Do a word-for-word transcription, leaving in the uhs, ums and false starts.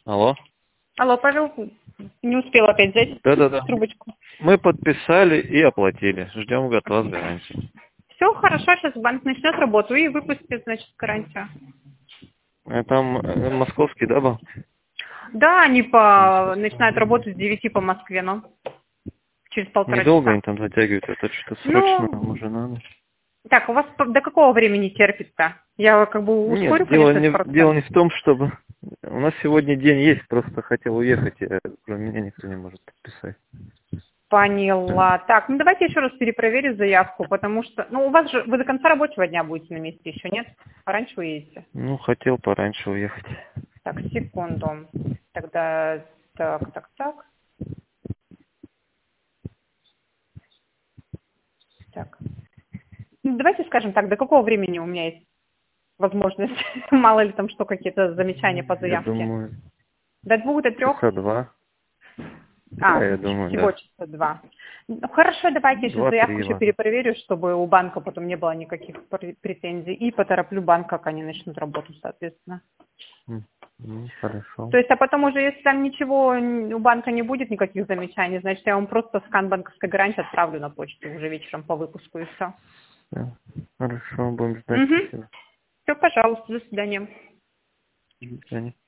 Алло. Алло, Павел, не успела опять взять Да-да-да. трубочку. Мы подписали и оплатили. Ждем от вас гарантии. Все хорошо, сейчас банк начнет работу и выпустит, значит, гарантию. А там э, московский, да, был? Да, они по... начинают работу с девяти по Москве, но через полтора Недолго часа. они там затягивают, это что-то срочно Ну, уже надо. так, у вас по- до какого времени терпится? Я как бы ускорю, Нет, дело конечно, не, этот в- дело процесс. не в том, чтобы... У нас сегодня день есть, просто хотел уехать, и кроме меня никто не может подписать. Поняла. Так, ну давайте еще раз перепроверю заявку, потому что... Ну, у вас же... Вы до конца рабочего дня будете на месте еще, нет? Пораньше уедете? Ну, хотел пораньше уехать. Так, секунду. Тогда... Так, так, так. Так. Ну, давайте скажем так, до какого времени у меня есть возможность? Мало ли там что, какие-то замечания по Я заявке. думаю, До двух, до трех? часа два. А, Да, я думаю, всего да. часа два. Ну, хорошо, давайте еще заявку Два-три, еще ладно. перепроверю, чтобы у банка потом не было никаких пр- претензий. И потороплю банк, как они начнут работу, соответственно. М, Ну, хорошо. То есть, а потом уже, если там ничего, н- у банка не будет никаких замечаний, значит, я вам просто скан банковской гарантии отправлю на почту уже вечером по выпуску и все. Всё. Хорошо, будем ждать. Угу. Спасибо. Все, пожалуйста, до свидания. До свидания.